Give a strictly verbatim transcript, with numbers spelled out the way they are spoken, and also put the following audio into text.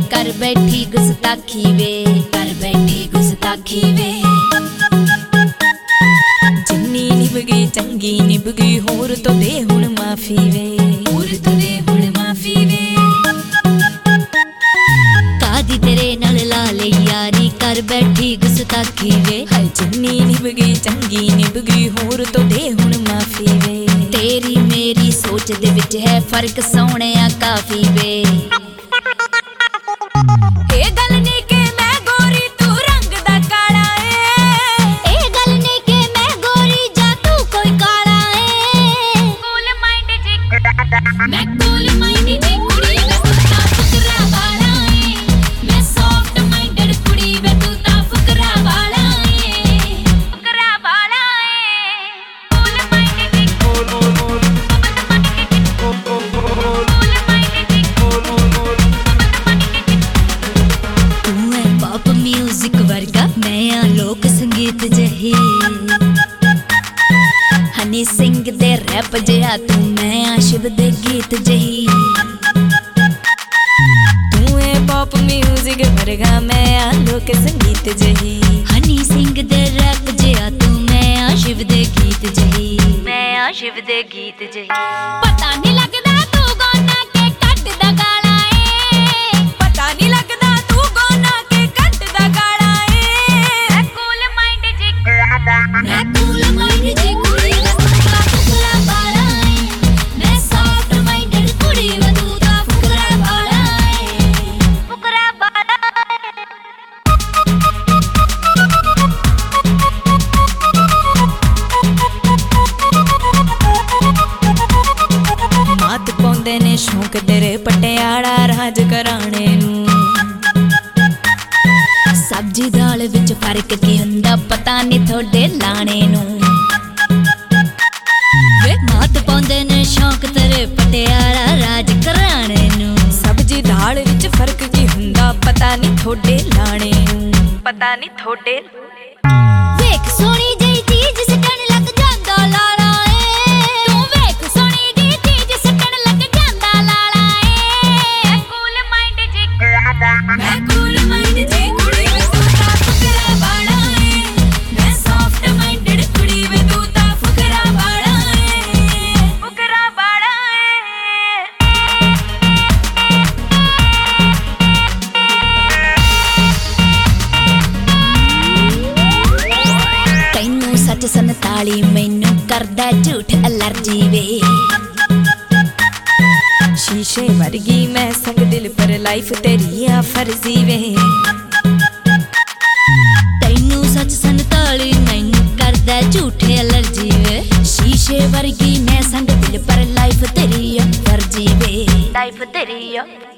कर बैठी गुस्ताखी वे, कर बैठी गुस्ताखी वे। जिन्नी निभ गई चंगी निभ गई, होर तो दे हुण माफी वे, होर तो दे हुण माफी वे। कादी तेरे नाल ला ले यारी, कर बैठी गुस्ताखी वे। हाय जिन्नी निभ गई चंगी निभ गई, होर तो दे हुण माफी वे। तेरी मेरी सोच दे विच है फर्क सोहणिया काफी वे। ए गल नहीं के मैं गोरी तू रंग दा काला ए, ए गल नहीं के मैं गोरी जा तू कोई काला ए। कूल माइंड जी मैं कूल माइंड जी कुड़ी वे तू ता फुकरा वाला ए, मैं सॉफ्ट माइंडेड कुड़ी वे तू ता फुकरा वाला ए, फुकरा वाला ए। कूल माइंड जी कूल कूल पॉप म्यूजिक वर्गा मैं आ लोक संगीत जही। हनी सिंह दे रैप जिहा तू, मैं आ शिव दे गीत जही। तू है पॉप म्यूजिक वर्गा मैं आ लोक संगीत जही। हनी सिंह दे रैप जिहा तू, मैं आ शिव दे गीत जही, मैं आ शिव दे गीत जही। पता नहीं लगदा तू गाना के कट दा गाला ए, पता नहीं लगदा तू गाना के कट दा गाला ए। कूल माइंड जी मैं कूल माइंड जी कुड़ी वे तू ता फुकरा वाला ए, मैं सॉफ्ट माइंडेड कुड़ी वे तू ता फुकरा वाला ए, फुकरा वाला मात पाउंदे ने शौक तेरे पटियाला राज कराने नूं। सब्जी दाल विच फर्क की हुंदा, पता नहीं थोड़े लाने नूं। वे मात पाउंदे ने शौक तेरे पटियाला राज कराने नूं। सब्जी दाल विच फर्क की हुंदा, पता नहीं थोड़े लाने नूं, पता नहीं थोड़े। वेख सोहनी जेही चीज सटण लग जांदा लाला ए, तू वेख सोहनी जेही चीज सटण लग जांदा लाला ए। कूल माइंड जी मैं कूल माइंड जी कुड़ी वे तू ता फुकरा वाला ए, मैं सॉफ्ट माइंडेड कुड़ी वे तू ता फुकरा वाला ए, फुकरा वाला ए। तैनू सच संताली मैनू करदा झूठ एलर्जी वे। शीशे वर्गी मैं संग दिल पर लाइफ तेरी आ फर्जी वे। तैनू सच संताली मैनू करदा झूठ एलर्जी वे। शीशे वर्गी मैं संग दिल पर लाइफ तेरी आ फर्जी वे, लाइफ तेरी आ